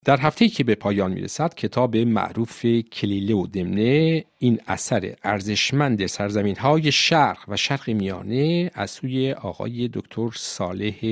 در هفته‌ای که به پایان میرسد کتاب معروف کلیله و دمنه، این اثر ارزشمند سرزمین‌های شرق و شرق میانه از سوی آقای دکتر صالح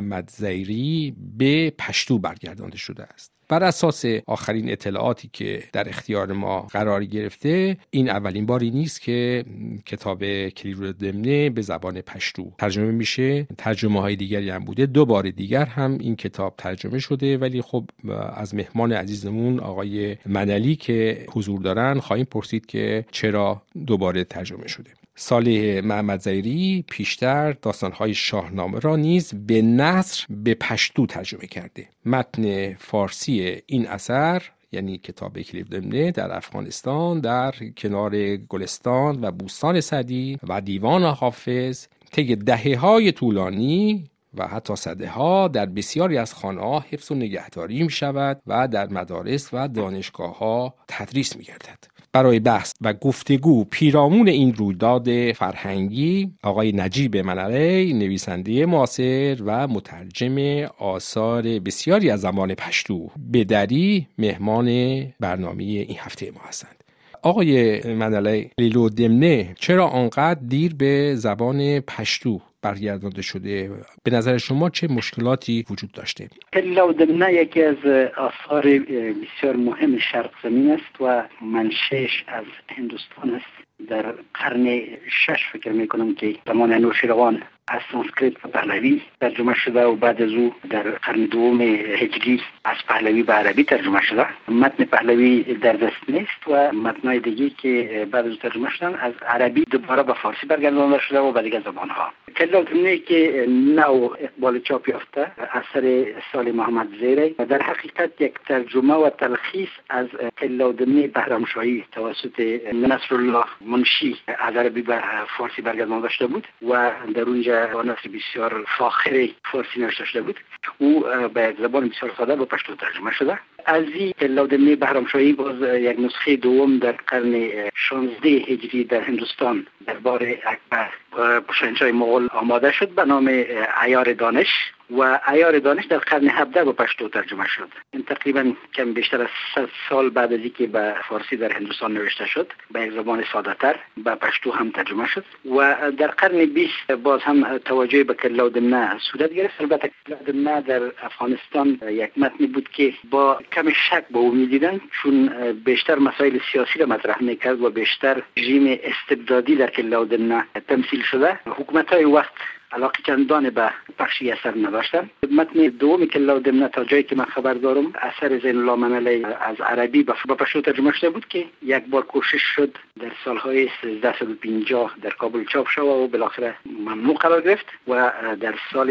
محمدزیری به پشتو برگردانده شده است. بر اساس آخرین اطلاعاتی که در اختیار ما قرار گرفته، این اولین باری نیست که کتاب کلیله و دمنه به زبان پشتو ترجمه میشه. ترجمه های دیگری هم بوده، 2 بار دیگر هم این کتاب ترجمه شده، ولی خب از مهمان عزیزمون آقای منلی که حضور دارن خواهیم پرسید که چرا 2 بار ترجمه شده. صالح محمدزیری پیشتر داستان‌های شاهنامه را نیز به نثر به پشتو ترجمه کرده. متن فارسی این اثر، یعنی کتاب کلیله و دمنه، در افغانستان در کنار گلستان و بوستان سعدی و دیوان حافظ طی دهه‌های طولانی و حتی سده‌ها در بسیاری از خانه‌ها حفظ و نگهداری می‌شود و در مدارس و دانشگاه‌ها تدریس می‌گردد. برای بحث و گفتگو پیرامون این رویداد فرهنگی، آقای نجیب منلی، نویسنده معاصر و مترجم آثار بسیاری از زبان پشتو به دری، مهمان برنامه این هفته ما هستند. آقای منلی، کلیله و دمنه چرا آنقدر دیر به زبان پشتو برگردانده شده؟ به نظر شما چه مشکلاتی وجود داشته؟ کلیله و دمنه یکی از آثار بسیار مهم شرق زمین است و منشأش از هندوستان است. در قرن 6 فکر میکنم که زمان انوشیروان از سانسکریت و پهلوی ترجمه شده و بعد از او در قرن دوم هجری از پهلوی به عربی ترجمه شده. متن پهلوی در دست نیست و متنای دیگه که بعد از او ترجمه شدن از عربی دوباره به فارسی برگردانده شده و به دیگر زبان‌ها. کلیله و دمنه که نو اقبال چاپ یافته اثر صالح محمدزیری در حقیقت یک ترجمه و تلخیص از کلیله و دمنه بهرامشاهی توسط نصرالله منشی از عربی به فارسی برگردانده شده بود و در اونجا با نثر بسیار فاخر فارسی نوشته شده بود. او به زبان بسیار ساده به پشتو ترجمه شده. از این کلیله و دمنه بهرامشاهی باز یک نسخه دوم در قرن 16 هجری در هندوستان دربار اکبر شاهنشاه مغول آماده شد به نام عیار دانش و عیار دانش در قرن 17 به پشتو ترجمه شد. این تقریبا کم بیشتر از 100 سال بعد از اینکه به فارسی در هندوستان نوشته شد به یک زبان ساده تر به پشتو هم ترجمه شد و در قرن 20 باز هم توجه به کلیله و دمنه صورت گرفت. البته کلیله و دمنه در افغانستان یک متنی بود که با کم شک به او می‌دیدند، چون بیشتر مسائل سیاسی را مطرح می‌کرد و بیشتر رژیم استبدادی در کلیله و دمنه تمثیل شده. حکومت‌های وقت علاقه چندان به بخشی اثر نداشتن. متن دوم کلیله و دمنه تا جایی که من خبر دارم اثر زین الله منلی از عربی به پشتو ترجمه شده بود که یک بار کوشش شد در سالهای 1350 در کابل چاپ شد و بالاخره ممنوع قرار گرفت و در سال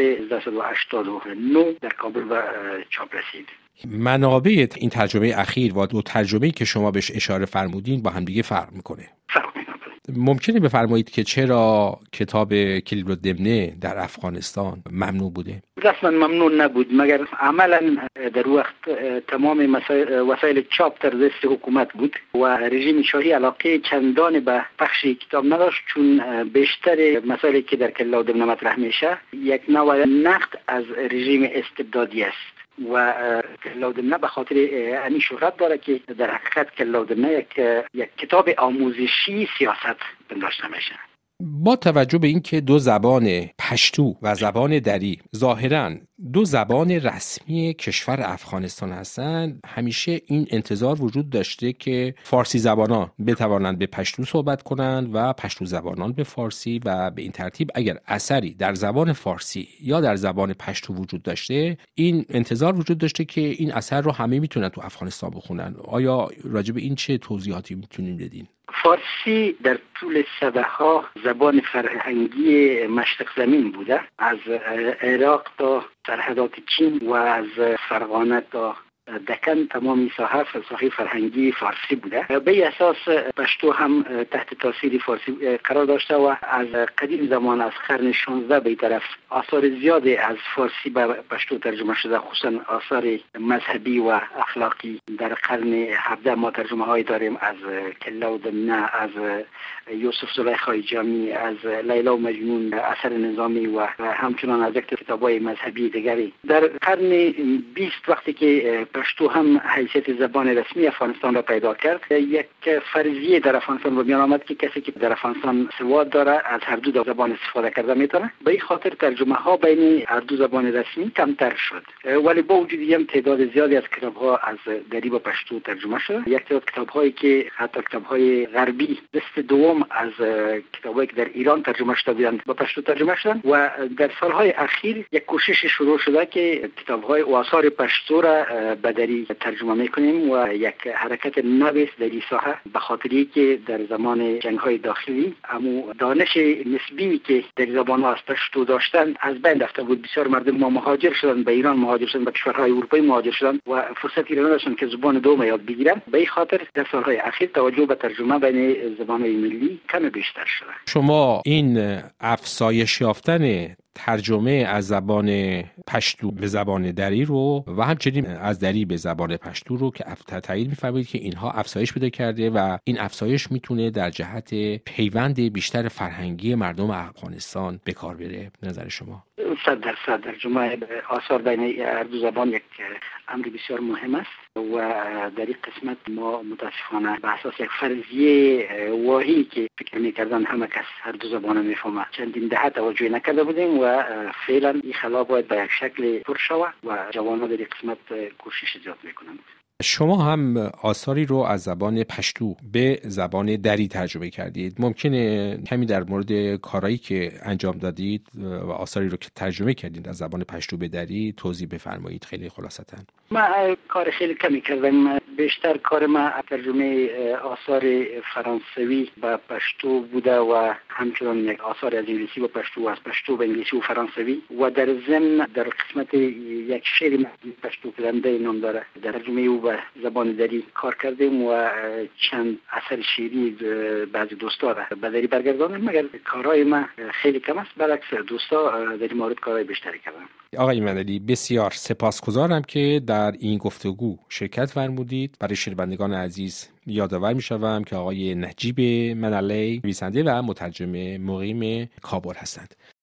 1389 در کابل به چاپ رسید. منابع این ترجمه اخیر و 2 ترجمه‌ای که شما بهش اشاره فرمودین با هم دیگه فرق میکنه. ممکنه بفرمایید که چرا کتاب کلیله و دمنه در افغانستان ممنوع بوده؟ رسما ممنوع نبود، مگر عملا در وقت تمام وسایل چاپ در دست حکومت بود و رژیم شاهی علاقه چندان به پخش کتاب نداشت، چون بیشتر مسائلی که در کلیله و دمنه مطرح میشه یک نوع نقد از رژیم استبدادی است و کلیله و دمنه به خاطر این شهرت داره که در حقیقت کلیله و دمنه یک کتاب آموزشی سیاست پنداشته میشه. با توجه به اینکه 2 زبان پشتو و زبان دری ظاهراً 2 زبان رسمی کشور افغانستان هستند، همیشه این انتظار وجود داشته که فارسی زبانان بتوانند به پشتو صحبت کنند و پشتو زبانان به فارسی و به این ترتیب اگر اثری در زبان فارسی یا در زبان پشتو وجود داشته، این انتظار وجود داشته که این اثر رو همه میتونن تو افغانستان بخونن. آیا راجع به این چه توضیحاتی میتونید بدین؟ فارسی در طول سده‌ها زبان فرهنگی مشرق زمین بوده، از عراق تا سرحدات چین و از فرغانه تا دکن تمامی ساحه فرهنگی فارسی بوده. به اساس پشتو هم تحت تاثیر فارسی قرار داشته و از قدیم زمان از قرن 16 به طرف آثار زیادی از فارسی به پشتو ترجمه شده، خصوصا آثار مذهبی و اخلاقی. در قرن 17 ما ترجمه های داریم از کلیله و دمنه، از یوسف زلیخای جامی، از لیلی و مجنون، اثر نظامی و همچنان از کتاب‌های مذهبی دیگری. در قرن 20 وقتی که پشتو هم حیثیت زبان رسمی افغانستان را پیدا کرد. یک فرضیه در افغانستان به میان آمد که کسی که در افغانستان سواد داره از هر دو زبان استفاده کرده میتونه. به این خاطر ترجمه ها بین هر دو زبان رسمی کمتر شد، ولی با وجود هم تعداد زیادی از کتاب ها از دری به پشتو ترجمه شده. یک تعداد کتاب هایی که حتی کتاب های غربی دست دوم از کتابایی که در ایران ترجمه شده بودند به پشتو ترجمه شدند و در سالهای اخیر یک کوشش شروع شده که کتاب‌های و آثار پشتو را به دری ترجمه می‌کنیم و یک حرکت نوی است در این ساحه، به خاطری که در زمان جنگ‌های داخلی امو دانش نسبی که در زبان‌ها از پشتو داشتن از بین رفته بود. بسیار مردم ما مهاجر شدن به ایران، مهاجر شدن به کشورهای اروپایی، مهاجر شدن و فرصتی را نداشتن که زبان دوم یاد بگیرن. به این خاطر در سالهای اخیر توجه به ترجمه بین زبان‌های ملی کم بیشتر شده. شما این افزایش یافتن ترجمه از زبان پشتو به زبان دری رو و همچنین از دری به زبان پشتو رو که تایید می‌فرمایید که اینها افزایش پیدا کرده و این افزایش میتونه در جهت پیوند بیشتر فرهنگی مردم افغانستان به کار بره. نظر شما؟ 100% ترجمه آثار بین هر دو زبان یک امر بسیار مهم است و در این قسمت ما متاسفانه به اساس یک فرضیه واهی که فکر می‌کردن همه کس هر دو زبان میفهمه چندین دهه توجه نکرده بودیم و فعلا این خلا باید به یک شکل پر شود و جوانان در این قسمت کوشش زیاد میکنند. شما هم آثاری رو از زبان پشتو به زبان دری ترجمه کردید. ممکنه کمی در مورد کارهایی که انجام دادید و آثاری رو که ترجمه کردید از زبان پشتو به دری توضیح بفرمایید خیلی خلاصتاً؟ ما کار خیلی کمی کردم. بیشتر کار ما ترجمه آثار فرانسوی به پشتو بوده و همچنان یک آثار از انگلیسی به پشتو و از پشتو به انگلیسی و فرانسوی و در ضمن در قسمت یک شعر پشتو پلنده نام داره در ترجمه او به زبان دری کار کردیم و چند اثر شعری بعضی دوستا به دری برگرداندیم، مگر کارهای ما خیلی کم است، برعکس دوستا در این مورد کارهای بیشتری کردن. آقای ایمنعلی بسیار سپاسگزارم که در این گفتگو شرکت فرمودید. برای شنوندگان عزیز یادآور می‌شوم که آقای نجیب منعلی نویسنده و مترجم مقیم کابل هستند.